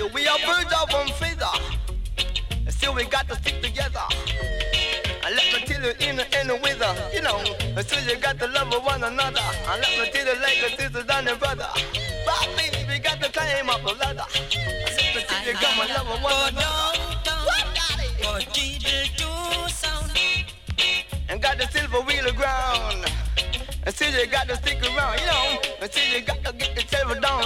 you, we are birds of one feather. Still we got to stick together. And let me tell you in the weather, you know. Still you got to love one another. And let me tell you like a sister and a brother. But baby, we got to climb up a ladder. And let me tell you come and love one another. What do sound? And got the silver wheel of ground. And still you got to stick around, you know. And still you got to get yourself down.